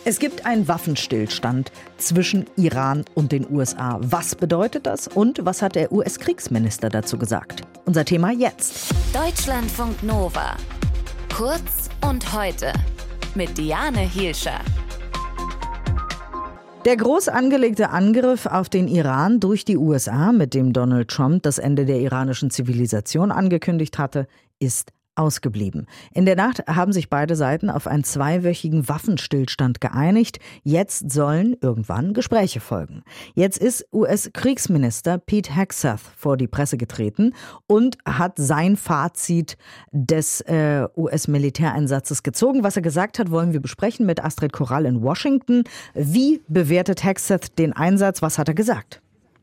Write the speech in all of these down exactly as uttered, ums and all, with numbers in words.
Es gibt einen Waffenstillstand zwischen Iran und den U S A. Was bedeutet das und was hat der U S-Kriegsminister dazu gesagt? Unser Thema jetzt. Deutschlandfunk Nova. Kurz und heute mit Diane Hielscher. Der groß angelegte Angriff auf den Iran durch die U S A, mit dem Donald Trump das Ende der iranischen Zivilisation angekündigt hatte, ist ausgeblieben. In der Nacht haben sich beide Seiten auf einen zweiwöchigen Waffenstillstand geeinigt. Jetzt sollen irgendwann Gespräche folgen. Jetzt ist U S-Kriegsminister Pete Hegseth vor die Presse getreten und hat sein Fazit des äh, U S-Militäreinsatzes gezogen. Was er gesagt hat, wollen wir besprechen mit Astrid Korall in Washington. Wie bewertet Hegseth den Einsatz? Was hat er gesagt?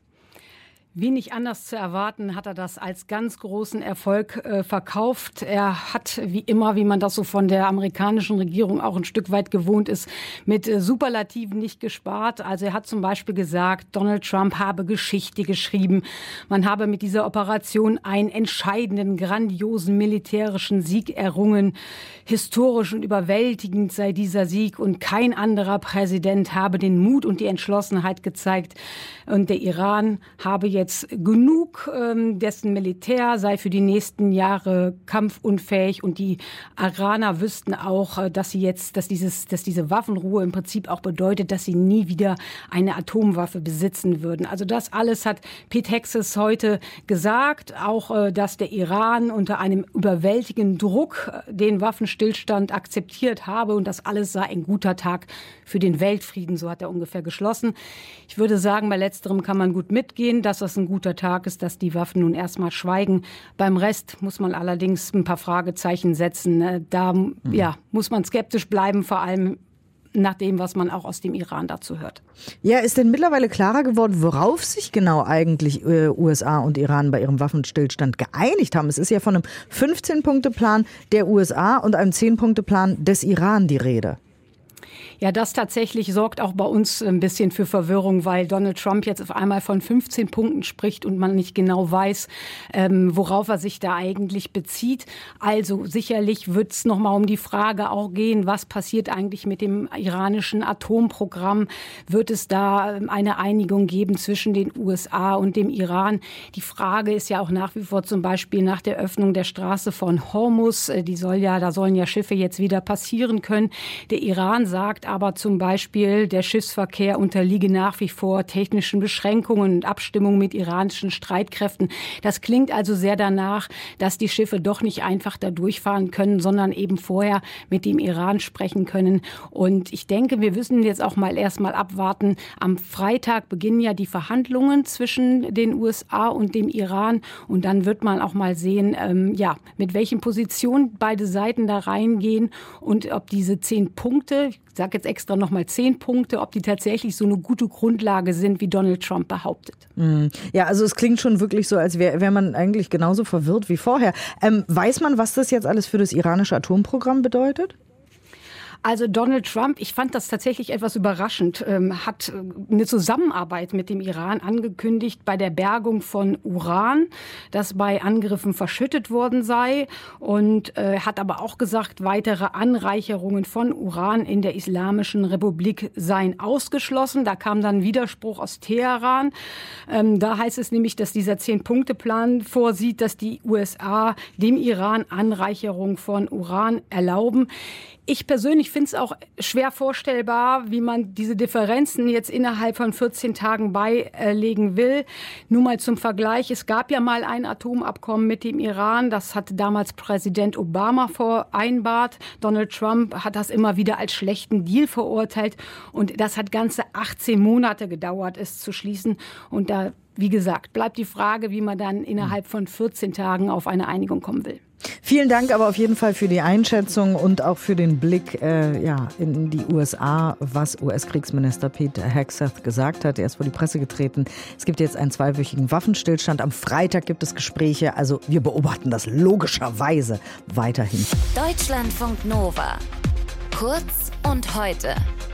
Wie nicht anders zu erwarten, hat er das als ganz großen Erfolg äh, verkauft. Er hat, wie immer, wie man das so von der amerikanischen Regierung auch ein Stück weit gewohnt ist, mit äh, Superlativen nicht gespart. Also er hat zum Beispiel gesagt, Donald Trump habe Geschichte geschrieben. Man habe mit dieser Operation einen entscheidenden, grandiosen militärischen Sieg errungen. Historisch und überwältigend sei dieser Sieg und kein anderer Präsident habe den Mut und die Entschlossenheit gezeigt. Und der Iran habe jetzt jetzt genug, ähm, dessen Militär sei für die nächsten Jahre kampfunfähig und die Iraner wüssten auch, dass sie jetzt, dass dieses, dass diese Waffenruhe im Prinzip auch bedeutet, dass sie nie wieder eine Atomwaffe besitzen würden. Also das alles hat Pete Hegseth heute gesagt, auch äh, dass der Iran unter einem überwältigenden Druck äh, den Waffenstillstand akzeptiert habe und das alles sei ein guter Tag für den Weltfrieden, so hat er ungefähr geschlossen. Ich würde sagen, bei letzterem kann man gut mitgehen, dass das ein guter Tag ist, dass die Waffen nun erstmal schweigen. Beim Rest muss man allerdings ein paar Fragezeichen setzen. Da mhm. ja, muss man skeptisch bleiben, vor allem nach dem, was man auch aus dem Iran dazu hört. Ja, ist denn mittlerweile klarer geworden, worauf sich genau eigentlich äh, U S A und Iran bei ihrem Waffenstillstand geeinigt haben? Es ist ja von einem fünfzehn-Punkte-Plan der U S A und einem zehn-Punkte-Plan des Iran die Rede. Ja, das tatsächlich sorgt auch bei uns ein bisschen für Verwirrung, weil Donald Trump jetzt auf einmal von fünfzehn Punkten spricht und man nicht genau weiß, ähm, worauf er sich da eigentlich bezieht. Also sicherlich wird es nochmal um die Frage auch gehen, was passiert eigentlich mit dem iranischen Atomprogramm? Wird es da eine Einigung geben zwischen den U S A und dem Iran? Die Frage ist ja auch nach wie vor zum Beispiel nach der Öffnung der Straße von Hormuz. Die soll ja, da sollen ja Schiffe jetzt wieder passieren können. Der Iran sagt aber zum Beispiel, der Schiffsverkehr unterliege nach wie vor technischen Beschränkungen und Abstimmungen mit iranischen Streitkräften. Das klingt also sehr danach, dass die Schiffe doch nicht einfach da durchfahren können, sondern eben vorher mit dem Iran sprechen können. Und ich denke, wir müssen jetzt auch mal erstmal abwarten. Am Freitag beginnen ja die Verhandlungen zwischen den U S A und dem Iran. Und dann wird man auch mal sehen, ähm, ja, mit welchen Positionen beide Seiten da reingehen und ob diese zehn Punkte, ich sage jetzt extra nochmal zehn Punkte, ob die tatsächlich so eine gute Grundlage sind, wie Donald Trump behauptet. Ja, also es klingt schon wirklich so, als wäre wär man eigentlich genauso verwirrt wie vorher. Ähm, weiß man, was das jetzt alles für das iranische Atomprogramm bedeutet? Also Donald Trump, ich fand das tatsächlich etwas überraschend, ähm, hat eine Zusammenarbeit mit dem Iran angekündigt bei der Bergung von Uran, das bei Angriffen verschüttet worden sei, und äh, hat aber auch gesagt, weitere Anreicherungen von Uran in der Islamischen Republik seien ausgeschlossen. Da kam dann Widerspruch aus Teheran. Ähm, da heißt es nämlich, dass dieser Zehn-Punkte-Plan vorsieht, dass die U S A dem Iran Anreicherung von Uran erlauben. Ich persönlich finde es auch schwer vorstellbar, wie man diese Differenzen jetzt innerhalb von vierzehn Tagen beilegen will. Nur mal zum Vergleich, es gab ja mal ein Atomabkommen mit dem Iran, das hat damals Präsident Obama vereinbart. Donald Trump hat das immer wieder als schlechten Deal verurteilt und das hat ganze achtzehn Monate gedauert, es zu schließen. Und da, wie gesagt, bleibt die Frage, wie man dann innerhalb von vierzehn Tagen auf eine Einigung kommen will. Vielen Dank aber auf jeden Fall für die Einschätzung und auch für den Blick äh, ja, in die U S A, was U S-Kriegsminister Pete Hegseth gesagt hat. Er ist vor die Presse getreten. Es gibt jetzt einen zweiwöchigen Waffenstillstand. Am Freitag gibt es Gespräche. Also wir beobachten das logischerweise weiterhin. Deutschlandfunk Nova. Kurz und heute.